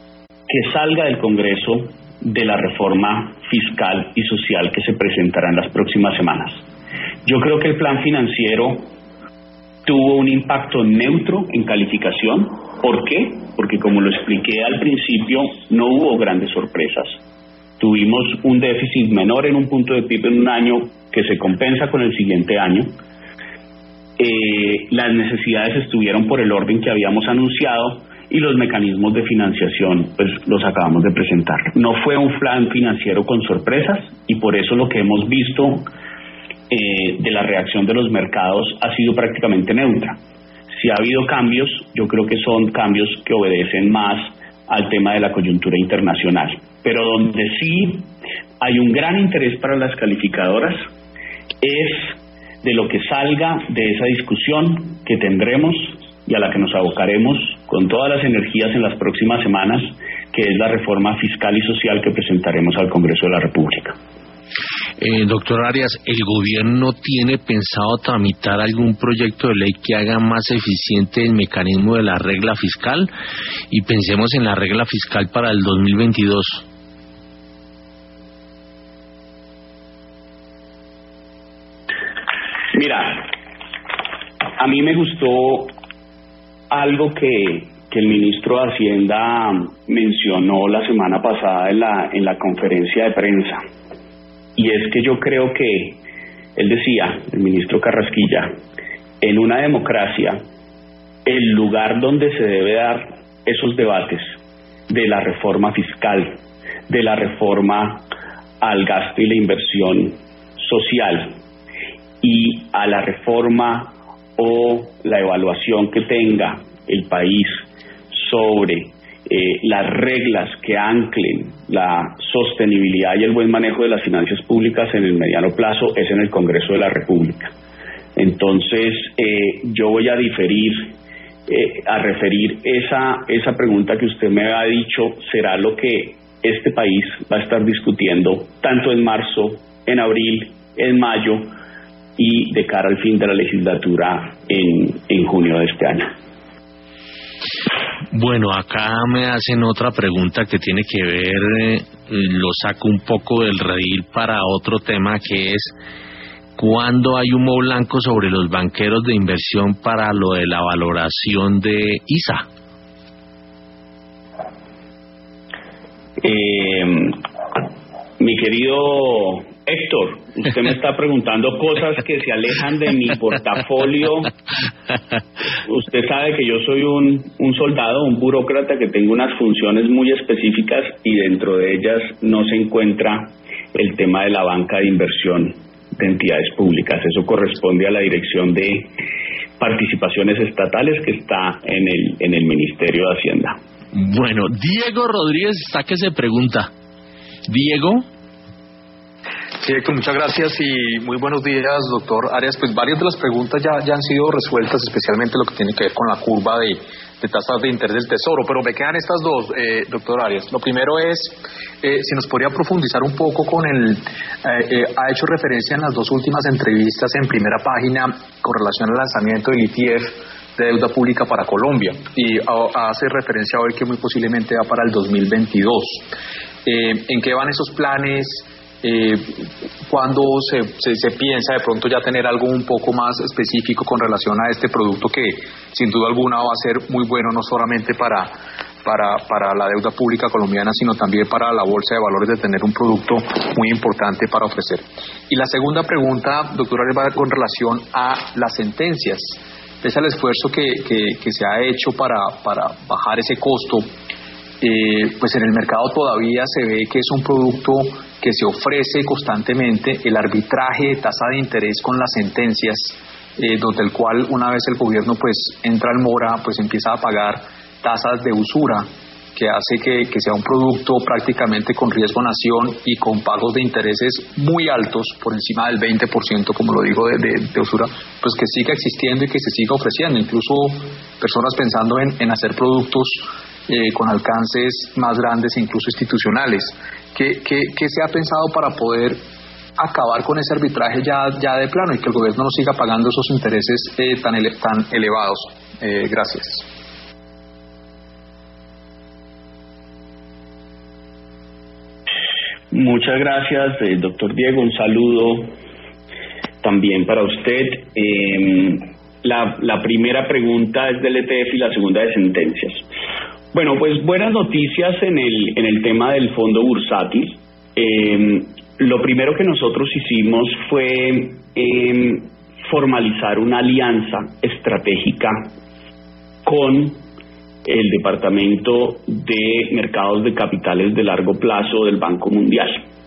que salga del Congreso de la reforma fiscal y social que se presentará en las próximas semanas. Yo creo que el plan financiero tuvo un impacto neutro en calificación. ¿Por qué? Porque, como lo expliqué al principio, no hubo grandes sorpresas. Tuvimos un déficit menor en un punto de P I B en un año que se compensa con el siguiente año. Eh, las necesidades estuvieron por el orden que habíamos anunciado y los mecanismos de financiación pues los acabamos de presentar. No fue un plan financiero con sorpresas y por eso lo que hemos visto eh, de la reacción de los mercados ha sido prácticamente neutra. Si ha habido cambios, yo creo que son cambios que obedecen más al tema de la coyuntura internacional. Pero donde sí hay un gran interés para las calificadoras es de lo que salga de esa discusión que tendremos y a la que nos abocaremos con todas las energías en las próximas semanas, que es la reforma fiscal y social que presentaremos al Congreso de la República. Eh, doctor Arias, ¿el gobierno tiene pensado tramitar algún proyecto de ley que haga más eficiente el mecanismo de la regla fiscal? Y pensemos en la regla fiscal para el dos mil veintidós. Mira, a mí me gustó algo que, que el ministro de Hacienda mencionó la semana pasada en la, en la conferencia de prensa. Y es que yo creo que, él decía, el ministro Carrasquilla, en una democracia, el lugar donde se debe dar esos debates de la reforma fiscal, de la reforma al gasto y la inversión social, y a la reforma o la evaluación que tenga el país sobre eh, las reglas que anclen la sostenibilidad y el buen manejo de las finanzas públicas en el mediano plazo, es en el Congreso de la República. Entonces, eh, yo voy a diferir, eh, a referir esa, esa pregunta que usted me ha dicho, será lo que este país va a estar discutiendo tanto en marzo, en abril, en mayo y de cara al fin de la legislatura en, en junio de este año. Bueno, acá me hacen otra pregunta que tiene que ver, eh, lo saco un poco del redil para otro tema, que es ¿cuándo hay humo blanco sobre los banqueros de inversión para lo de la valoración de I S A? Eh, mi querido Héctor, usted me está preguntando cosas que se alejan de mi portafolio. Usted sabe que yo soy un, un soldado, un burócrata que tengo unas funciones muy específicas y dentro de ellas no se encuentra el tema de la banca de inversión de entidades públicas. Eso corresponde a la Dirección de Participaciones Estatales que está en el, en el Ministerio de Hacienda. Bueno, Diego Rodríguez está que se pregunta. Diego. Sí, Héctor, muchas gracias y muy buenos días, doctor Arias. Pues varias de las preguntas ya, ya han sido resueltas, especialmente lo que tiene que ver con la curva de, de tasas de interés del Tesoro, pero me quedan estas dos, eh, doctor Arias. Lo primero es, eh, si nos podría profundizar un poco con el, eh, eh, ha hecho referencia en las dos últimas entrevistas en primera página con relación al lanzamiento del E T F de deuda pública para Colombia y a, hace referencia hoy que muy posiblemente va para el dos mil veintidós. Eh, ¿En qué van esos planes? Eh, ¿Cuándo se, se, se piensa de pronto ya tener algo un poco más específico con relación a este producto que sin duda alguna va a ser muy bueno no solamente para, para, para la deuda pública colombiana, sino también para la bolsa de valores, de tener un producto muy importante para ofrecer? Y la segunda pregunta, doctora, va con relación a las sentencias. Es el esfuerzo que, que, que se ha hecho para, para bajar ese costo. Eh, pues en el mercado todavía se ve que es un producto que se ofrece constantemente, el arbitraje de tasa de interés con las sentencias, eh, donde el cual una vez el gobierno pues entra al mora, pues empieza a pagar tasas de usura, que hace que, que sea un producto prácticamente con riesgo nación y con pagos de intereses muy altos, por encima del veinte por ciento, como lo digo, de, de, de usura, pues que siga existiendo y que se siga ofreciendo, incluso personas pensando en, en hacer productos Eh, con alcances más grandes e incluso institucionales. ¿Qué, qué, qué se ha pensado para poder acabar con ese arbitraje ya, ya de plano y que el gobierno no siga pagando esos intereses eh, tan, ele, tan elevados? Eh, gracias. Muchas gracias, eh, doctor Diego. Un saludo también para usted. Eh, la, la primera pregunta es del E T F y la segunda de sentencias. Bueno, pues buenas noticias en el, en el tema del fondo bursátil. Eh, lo primero que nosotros hicimos fue eh, formalizar una alianza estratégica con el Departamento de Mercados de Capitales de Largo Plazo del Banco Mundial.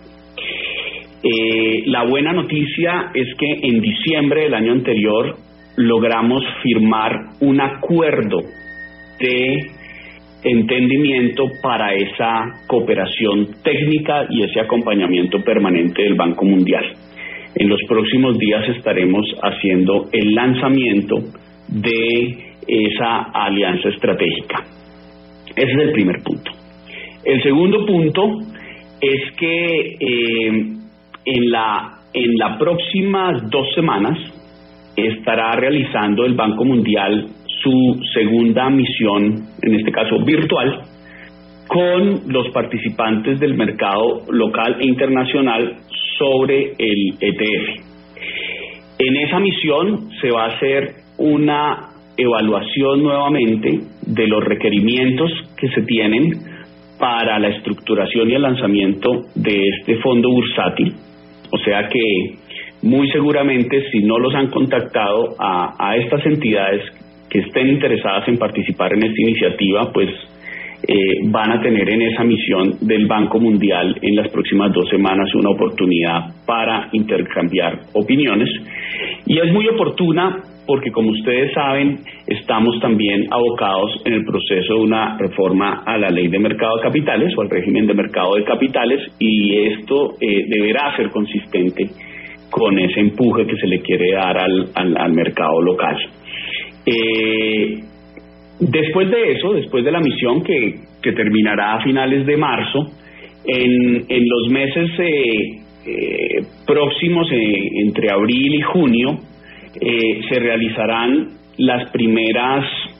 Eh, la buena noticia es que en diciembre del año anterior logramos firmar un acuerdo de entendimiento para esa cooperación técnica y ese acompañamiento permanente del Banco Mundial. En los próximos días estaremos haciendo el lanzamiento de esa alianza estratégica. Ese es el primer punto. El segundo punto es que eh, en la en las próximas dos semanas estará realizando el Banco Mundial su segunda misión, en este caso virtual, con los participantes del mercado local e internacional sobre el E T F. En esa misión se va a hacer una evaluación nuevamente de los requerimientos que se tienen para la estructuración y el lanzamiento de este fondo bursátil. O sea que muy seguramente, si no los han contactado a, a estas entidades que estén interesadas en participar en esta iniciativa, pues eh, van a tener en esa misión del Banco Mundial en las próximas dos semanas una oportunidad para intercambiar opiniones. Y es muy oportuna porque, como ustedes saben, estamos también abocados en el proceso de una reforma a la Ley de Mercado de Capitales o al régimen de mercado de capitales, y esto eh, deberá ser consistente con ese empuje que se le quiere dar al, al, al mercado local. Eh, después de eso, después de la misión que, que terminará a finales de marzo, en, en los meses eh, eh, próximos, eh, entre abril y junio, Eh, se realizarán las primeras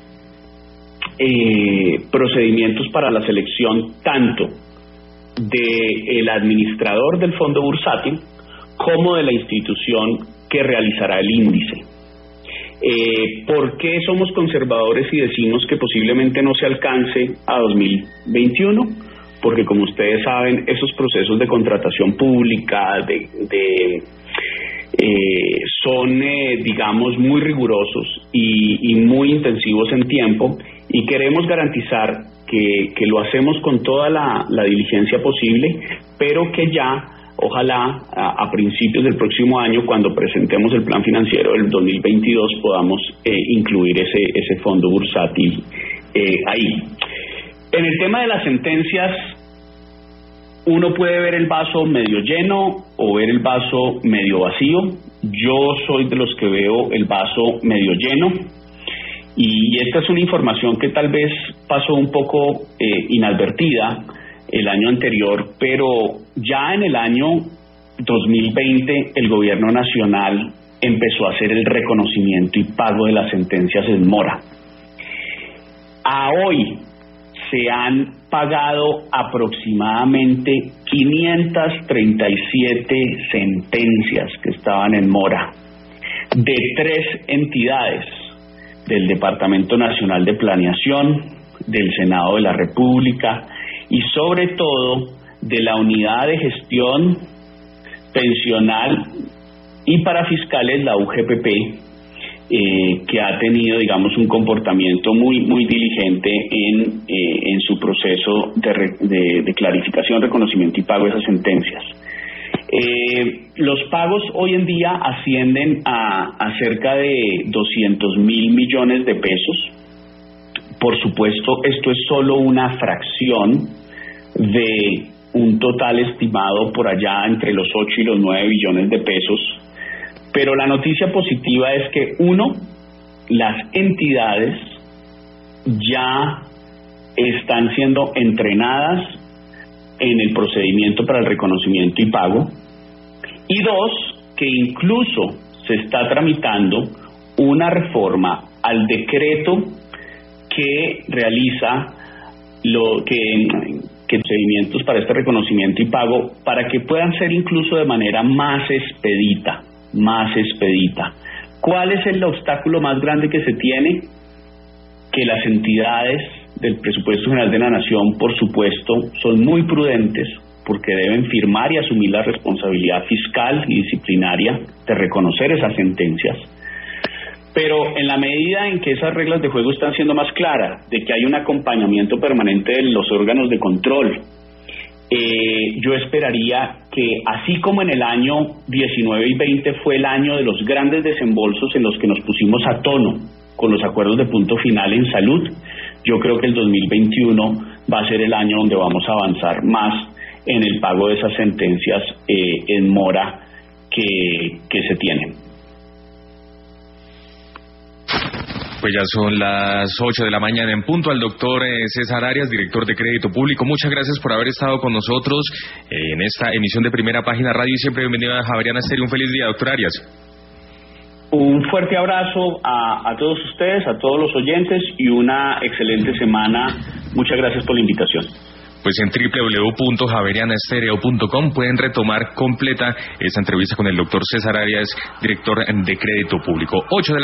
eh, procedimientos para la selección tanto del administrador del fondo bursátil como de la institución que realizará el índice. Eh, ¿Por qué somos conservadores y decimos que posiblemente no se alcance a dos mil veintiuno? Porque, como ustedes saben, esos procesos de contratación pública, de... de Eh, son, eh, digamos, muy rigurosos y, y muy intensivos en tiempo, y queremos garantizar que, que lo hacemos con toda la, la diligencia posible, pero que ya, ojalá, a, a principios del próximo año, cuando presentemos el plan financiero del dos mil veintidós, podamos eh, incluir ese, ese fondo bursátil eh, ahí. En el tema de las sentencias, uno puede ver el vaso medio lleno o ver el vaso medio vacío. Yo soy de los que veo el vaso medio lleno, y esta es una información que tal vez pasó un poco eh, inadvertida el año anterior, pero ya en el año dos mil veinte el gobierno nacional empezó a hacer el reconocimiento y pago de las sentencias en mora. A hoy se han pagado aproximadamente quinientas treinta y siete sentencias que estaban en mora de tres entidades: del Departamento Nacional de Planeación, del Senado de la República y sobre todo de la Unidad de Gestión Pensional y para fiscales, la U G P P, Eh, que ha tenido, digamos, un comportamiento muy muy diligente en eh, en su proceso de, re, de, de clarificación, reconocimiento y pago de esas sentencias. Eh, los pagos hoy en día ascienden a, a cerca de doscientos mil millones de pesos. Por supuesto, esto es solo una fracción de un total estimado por allá entre los ocho y los nueve billones de pesos. Pero la noticia positiva es que, uno, las entidades ya están siendo entrenadas en el procedimiento para el reconocimiento y pago, y dos, que incluso se está tramitando una reforma al decreto que realiza lo que que procedimientos para este reconocimiento y pago, para que puedan ser incluso de manera más expedita, más expedita. ¿Cuál es el obstáculo más grande que se tiene? Que las entidades del Presupuesto General de la Nación, por supuesto, son muy prudentes porque deben firmar y asumir la responsabilidad fiscal y disciplinaria de reconocer esas sentencias. Pero en la medida en que esas reglas de juego están siendo más claras, de que hay un acompañamiento permanente de los órganos de control, eh, yo esperaría que, así como en el año diecinueve y veinte fue el año de los grandes desembolsos en los que nos pusimos a tono con los acuerdos de punto final en salud, yo creo que el dos mil veintiuno va a ser el año donde vamos a avanzar más en el pago de esas sentencias eh, en mora que, que se tienen. Pues ya son las ocho de la mañana en punto. Al doctor César Arias, director de Crédito Público, muchas gracias por haber estado con nosotros eh, en esta emisión de Primera Página Radio y siempre bienvenido a Javeriana Estéreo. Un feliz día, doctor Arias. Un fuerte abrazo a, a todos ustedes, a todos los oyentes y una excelente semana. Muchas gracias por la invitación. Pues en doble u doble u doble u punto javeriana estéreo punto com pueden retomar completa esta entrevista con el doctor César Arias, director de Crédito Público. ocho de la